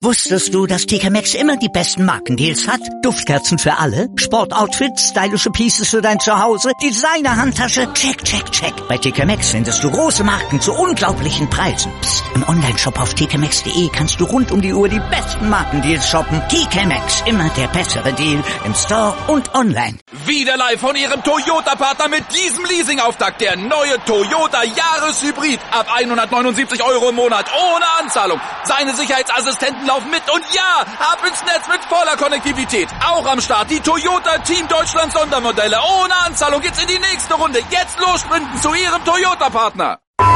Wusstest du, dass TK Maxx immer die besten Markendeals hat? Duftkerzen für alle, Sportoutfits, stylische Pieces für dein Zuhause, Designer-Handtasche, check, check, check. Bei TK Maxx findest du große Marken zu unglaublichen Preisen. Psst. Im Onlineshop auf tkmaxx.de kannst du rund um die Uhr die besten Markendeals shoppen. TK Maxx, immer der bessere Deal im Store und online. Wieder live von Ihrem Toyota-Partner mit diesem Leasing-Auftakt. Der neue Toyota Jahreshybrid. Ab 179 € im Monat. Ohne Anzahlung. Seine Sicherheitsassistenten laufen mit. Und ja, ab ins Netz mit voller Konnektivität. Auch am Start die Toyota Team Deutschland Sondermodelle. Ohne Anzahlung geht's in die nächste Runde. Jetzt los sprinten zu Ihrem Toyota-Partner.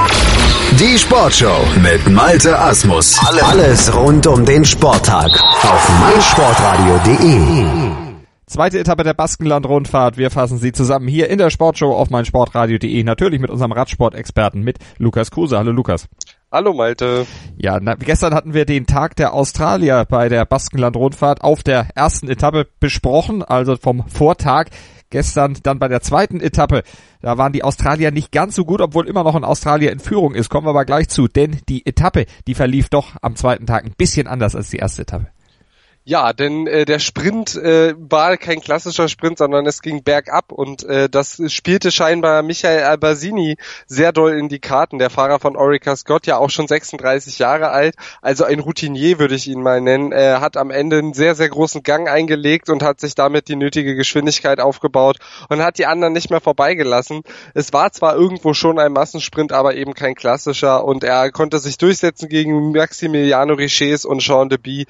Die Sportshow mit Malte Asmus. Alles rund um den Sporttag auf meinsportradio.de. Zweite Etappe der Baskenland-Rundfahrt. Wir fassen sie zusammen hier in der Sportshow auf meinsportradio.de. Natürlich mit unserem Radsportexperten, mit Lukas Kruse. Hallo Lukas. Hallo Malte. Ja, gestern hatten wir den Tag der Australier bei der Baskenland-Rundfahrt auf der ersten Etappe besprochen, also vom Vortag. Gestern dann bei der zweiten Etappe, da waren die Australier nicht ganz so gut, obwohl immer noch ein Australier in Führung ist. Kommen wir aber gleich zu, denn die Etappe, die verlief doch am zweiten Tag ein bisschen anders als die erste Etappe. Ja, denn der Sprint war kein klassischer Sprint, sondern es ging bergab und das spielte scheinbar Michael Albersini sehr doll in die Karten. Der Fahrer von Orica Scott, ja auch schon 36 Jahre alt, also ein Routinier würde ich ihn mal nennen, hat am Ende einen sehr, sehr großen Gang eingelegt und hat sich damit die nötige Geschwindigkeit aufgebaut und hat die anderen nicht mehr vorbeigelassen. Es war zwar irgendwo schon ein Massensprint, aber eben kein klassischer und er konnte sich durchsetzen gegen Maximiliano Riches und Sean Deby,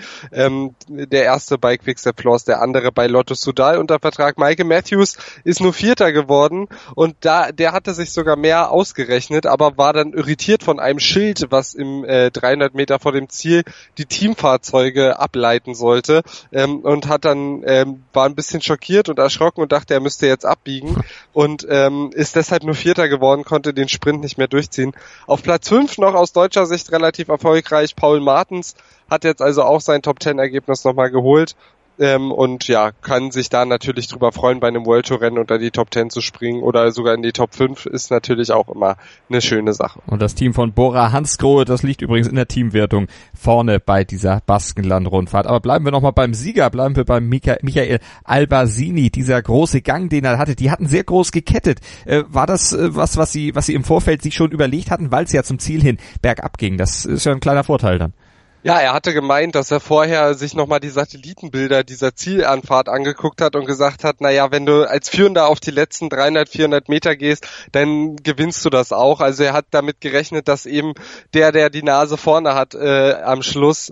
der erste bei Quick-Step Floors, der andere bei Lotto Soudal unter Vertrag. Michael Matthews ist nur Vierter geworden und der hatte sich sogar mehr ausgerechnet, aber war dann irritiert von einem Schild, was im 300 Meter vor dem Ziel die Teamfahrzeuge ableiten sollte und hat dann war ein bisschen schockiert und erschrocken und dachte, er müsste jetzt abbiegen und ist deshalb nur Vierter geworden, konnte den Sprint nicht mehr durchziehen. Auf Platz 5 noch aus deutscher Sicht relativ erfolgreich Paul Martens, hat jetzt also auch sein Top-10-Ergebnis nochmal geholt und ja, kann sich da natürlich drüber freuen, bei einem World Tour Rennen unter die Top 10 zu springen oder sogar in die Top 5 ist natürlich auch immer eine schöne Sache. Und das Team von Bora Hansgrohe, das liegt übrigens in der Teamwertung vorne bei dieser Baskenland-Rundfahrt. Aber bleiben wir nochmal beim Sieger, bleiben wir beim Michael Albersini, dieser große Gang, den er hatte, die hatten sehr groß gekettet. War das was sie im Vorfeld sich schon überlegt hatten, weil es ja zum Ziel hin bergab ging? Das ist ja ein kleiner Vorteil dann. Ja, er hatte gemeint, dass er vorher sich nochmal die Satellitenbilder dieser Zielanfahrt angeguckt hat und gesagt hat, naja, wenn du als Führender auf die letzten 300, 400 Meter gehst, dann gewinnst du das auch. Also er hat damit gerechnet, dass eben der die Nase vorne hat am Schluss,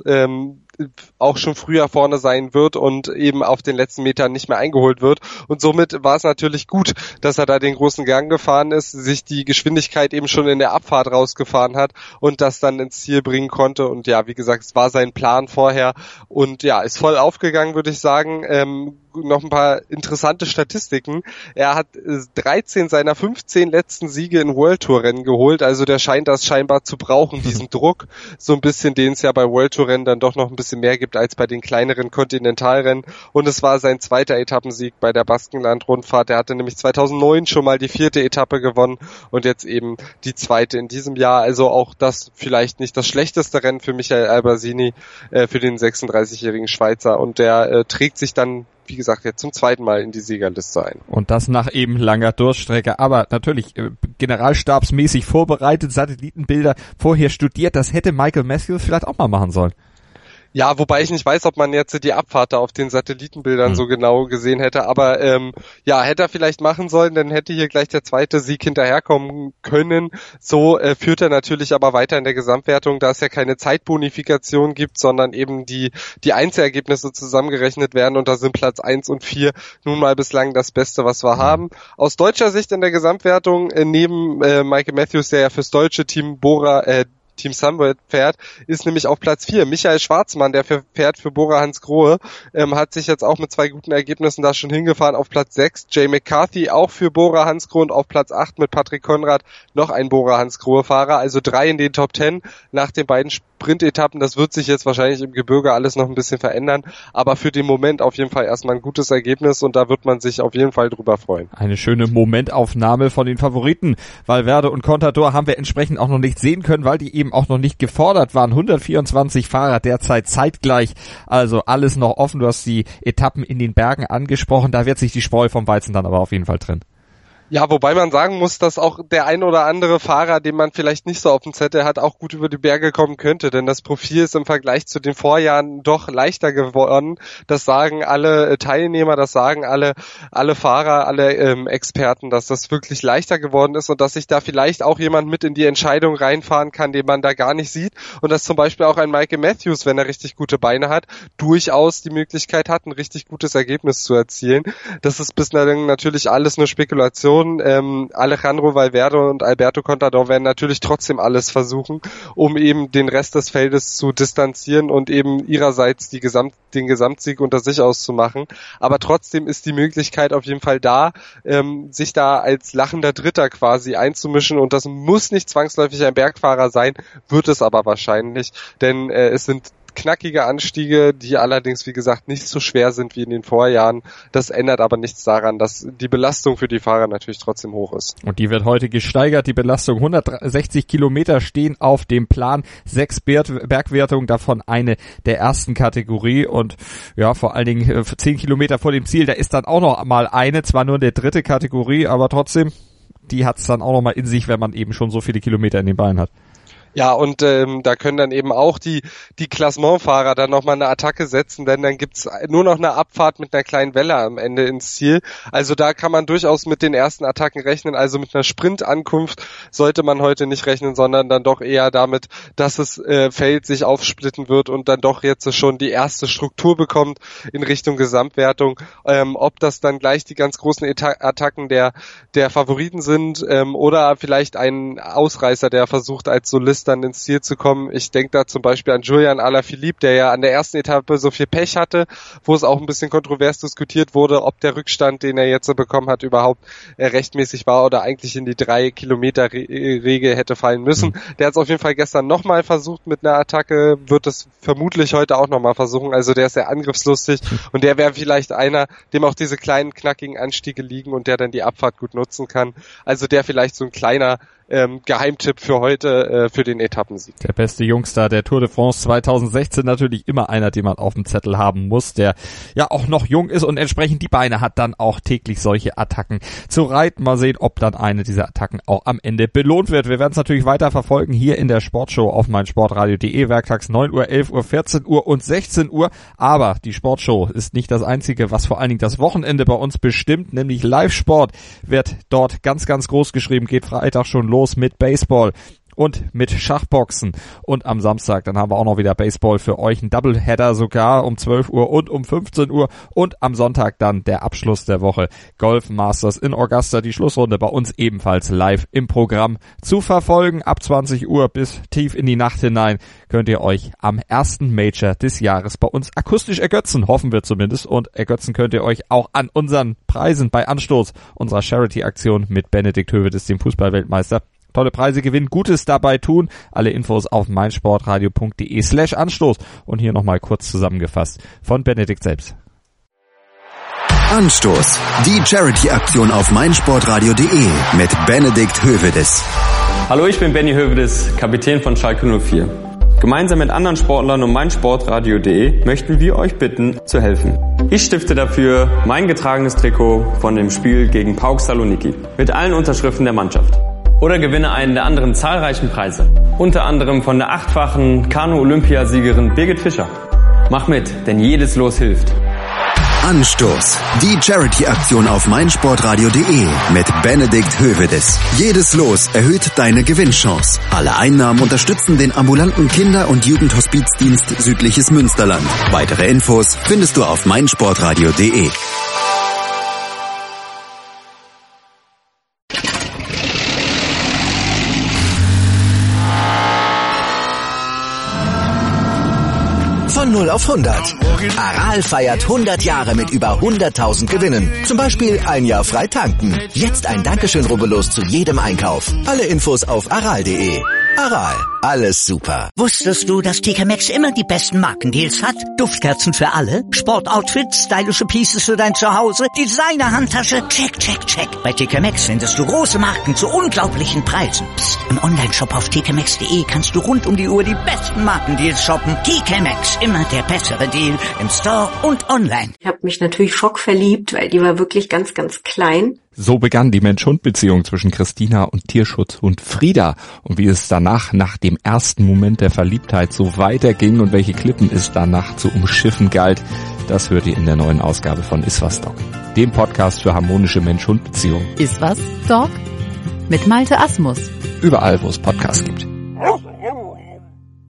auch schon früher vorne sein wird und eben auf den letzten Metern nicht mehr eingeholt wird. Und somit war es natürlich gut, dass er da den großen Gang gefahren ist, sich die Geschwindigkeit eben schon in der Abfahrt rausgefahren hat und das dann ins Ziel bringen konnte. Und ja, wie gesagt, es war sein Plan vorher und ja, ist voll aufgegangen, würde ich sagen. Noch ein paar interessante Statistiken. Er hat 13 seiner 15 letzten Siege in World Tour Rennen geholt, also der scheint das scheinbar zu brauchen, diesen Druck, so ein bisschen, den es ja bei World Tour Rennen dann doch noch ein bisschen mehr gibt als bei den kleineren Kontinentalrennen und es war sein zweiter Etappensieg bei der Baskenland-Rundfahrt. Er hatte nämlich 2009 schon mal die 4. Etappe gewonnen und jetzt eben die 2. in diesem Jahr, also auch das vielleicht nicht das schlechteste Rennen für Michael Albersini, für den 36-jährigen Schweizer und der trägt sich dann, wie gesagt, jetzt zum zweiten Mal in die Siegerliste ein. Und das nach eben langer Durststrecke. Aber natürlich generalstabsmäßig vorbereitet, Satellitenbilder vorher studiert. Das hätte Michael Matthews vielleicht auch mal machen sollen. Ja, wobei ich nicht weiß, ob man jetzt die Abfahrt da auf den Satellitenbildern so genau gesehen hätte, aber ja, hätte er vielleicht machen sollen, dann hätte hier gleich der zweite Sieg hinterherkommen können. So führt er natürlich aber weiter in der Gesamtwertung, da es ja keine Zeitbonifikation gibt, sondern eben die Einzelergebnisse zusammengerechnet werden und da sind Platz 1 und 4 nun mal bislang das Beste, was wir haben. Aus deutscher Sicht in der Gesamtwertung, neben Michael Matthews, der ja fürs deutsche Team Team Sunweb fährt, ist nämlich auf Platz 4. Michael Schwarzmann, der fährt für Bora Hansgrohe, hat sich jetzt auch mit 2 guten Ergebnissen da schon hingefahren auf Platz 6. Jay McCarthy auch für Bora Hansgrohe und auf Platz 8 mit Patrick Konrad noch ein Bora Hansgrohe Fahrer, also 3 in den Top 10 nach den beiden Sprintetappen. Das wird sich jetzt wahrscheinlich im Gebirge alles noch ein bisschen verändern, aber für den Moment auf jeden Fall erstmal ein gutes Ergebnis und da wird man sich auf jeden Fall drüber freuen. Eine schöne Momentaufnahme von den Favoriten. Valverde und Contador haben wir entsprechend auch noch nicht sehen können, weil die eben eben auch noch nicht gefordert waren. 124 Fahrer derzeit zeitgleich, also alles noch offen. Du hast die Etappen in den Bergen angesprochen, da wird sich die Spreu vom Weizen dann aber auf jeden Fall trennen. Ja, wobei man sagen muss, dass auch der ein oder andere Fahrer, den man vielleicht nicht so auf dem Zettel hat, auch gut über die Berge kommen könnte, denn das Profil ist im Vergleich zu den Vorjahren doch leichter geworden. Das sagen alle Teilnehmer, das sagen alle Fahrer, alle Experten, dass das wirklich leichter geworden ist und dass sich da vielleicht auch jemand mit in die Entscheidung reinfahren kann, den man da gar nicht sieht, und dass zum Beispiel auch ein Michael Matthews, wenn er richtig gute Beine hat, durchaus die Möglichkeit hat, ein richtig gutes Ergebnis zu erzielen. Das ist bislang natürlich alles nur Spekulation. Alejandro Valverde und Alberto Contador werden natürlich trotzdem alles versuchen, um eben den Rest des Feldes zu distanzieren und eben ihrerseits den Gesamtsieg unter sich auszumachen. Aber trotzdem ist die Möglichkeit auf jeden Fall da, sich da als lachender Dritter quasi einzumischen, und das muss nicht zwangsläufig ein Bergfahrer sein, wird es aber wahrscheinlich, denn es sind knackige Anstiege, die allerdings, wie gesagt, nicht so schwer sind wie in den Vorjahren. Das ändert aber nichts daran, dass die Belastung für die Fahrer natürlich trotzdem hoch ist. Und die wird heute gesteigert, die Belastung. 160 Kilometer stehen auf dem Plan, 6 Bergwertungen, davon eine der ersten Kategorie, und ja, vor allen Dingen 10 Kilometer vor dem Ziel, da ist dann auch noch mal eine, zwar nur in der 3. Kategorie, aber trotzdem, die hat es dann auch noch mal in sich, wenn man eben schon so viele Kilometer in den Beinen hat. Ja, und da können dann eben auch die Klassementfahrer dann nochmal eine Attacke setzen, denn dann gibt's nur noch eine Abfahrt mit einer kleinen Welle am Ende ins Ziel. Also da kann man durchaus mit den ersten Attacken rechnen. Also mit einer Sprintankunft sollte man heute nicht rechnen, sondern dann doch eher damit, dass das Feld sich aufsplitten wird und dann doch jetzt schon die erste Struktur bekommt in Richtung Gesamtwertung. Ob das dann gleich die ganz großen Attacken der Favoriten sind oder vielleicht ein Ausreißer, der versucht als Solist dann ins Ziel zu kommen. Ich denke da zum Beispiel an Julian Alaphilippe, der ja an der ersten Etappe so viel Pech hatte, wo es auch ein bisschen kontrovers diskutiert wurde, ob der Rückstand, den er jetzt so bekommen hat, überhaupt rechtmäßig war oder eigentlich in die 3-Kilometer-Regel hätte fallen müssen. Der hat es auf jeden Fall gestern nochmal versucht mit einer Attacke, wird es vermutlich heute auch nochmal versuchen. Also der ist sehr angriffslustig und der wäre vielleicht einer, dem auch diese kleinen, knackigen Anstiege liegen und der dann die Abfahrt gut nutzen kann. Also der vielleicht so ein kleiner Geheimtipp für heute, für den Etappensieg. Der beste Jungstar der Tour de France 2016, natürlich immer einer, den man auf dem Zettel haben muss, der ja auch noch jung ist und entsprechend die Beine hat, dann auch täglich solche Attacken zu reiten. Mal sehen, ob dann eine dieser Attacken auch am Ende belohnt wird. Wir werden es natürlich weiter verfolgen hier in der Sportshow auf meinsportradio.de, werktags 9 Uhr, 11 Uhr, 14 Uhr und 16 Uhr. Aber die Sportshow ist nicht das Einzige, was vor allen Dingen das Wochenende bei uns bestimmt, nämlich Live-Sport wird dort ganz, ganz groß geschrieben, geht Freitag schon los mit Baseball und mit Schachboxen, und am Samstag dann haben wir auch noch wieder Baseball für euch, ein Doubleheader sogar um 12 Uhr und um 15 Uhr, und am Sonntag dann der Abschluss der Woche, Golf Masters in Augusta, die Schlussrunde bei uns ebenfalls live im Programm zu verfolgen. Ab 20 Uhr bis tief in die Nacht hinein könnt ihr euch am ersten Major des Jahres bei uns akustisch ergötzen, hoffen wir zumindest, und ergötzen könnt ihr euch auch an unseren Preisen bei Anstoß, unserer Charity-Aktion mit Benedikt Höwedes, dem Fußballweltmeister. Tolle Preise gewinnen, Gutes dabei tun. Alle Infos auf meinsportradio.de/Anstoß. Und hier nochmal kurz zusammengefasst von Benedikt selbst. Anstoß. Die Charity-Aktion auf meinsportradio.de mit Benedikt Höwedes. Hallo, ich bin Benny Höwedes, Kapitän von Schalke 04. Gemeinsam mit anderen Sportlern und meinsportradio.de möchten wir euch bitten, zu helfen. Ich stifte dafür mein getragenes Trikot von dem Spiel gegen PAOK Saloniki mit allen Unterschriften der Mannschaft. Oder gewinne einen der anderen zahlreichen Preise. Unter anderem von der 8-fachen Kanu-Olympiasiegerin Birgit Fischer. Mach mit, denn jedes Los hilft. Anstoß. Die Charity-Aktion auf meinsportradio.de mit Benedikt Höwedes. Jedes Los erhöht deine Gewinnchance. Alle Einnahmen unterstützen den ambulanten Kinder- und Jugendhospizdienst Südliches Münsterland. Weitere Infos findest du auf meinsportradio.de. Von 0 auf 100. Aral feiert 100 Jahre mit über 100.000 Gewinnen. Zum Beispiel ein Jahr frei tanken. Jetzt ein Dankeschön, rubbellos zu jedem Einkauf. Alle Infos auf aral.de. Aral, alles super. Wusstest du, dass TK Maxx immer die besten Markendeals hat? Duftkerzen für alle, Sportoutfits, stylische Pieces für dein Zuhause, Designer-Handtasche, check, check, check. Bei TK Maxx findest du große Marken zu unglaublichen Preisen. Psst. Im Onlineshop auf tkmaxx.de kannst du rund um die Uhr die besten Markendeals shoppen. TK Maxx, immer der bessere Deal im Store und online. Ich habe mich natürlich schockverliebt, weil die war wirklich ganz, ganz klein. So begann die Mensch-Hund-Beziehung zwischen Christina und Tierschutzhund Frieda. Und wie es danach, nach dem ersten Moment der Verliebtheit, so weiterging und welche Klippen es danach zu umschiffen galt, das hört ihr in der neuen Ausgabe von Iswas Dog, dem Podcast für harmonische Mensch-Hund-Beziehungen. Iswas Dog? Mit Malte Asmus. Überall, wo es Podcasts gibt.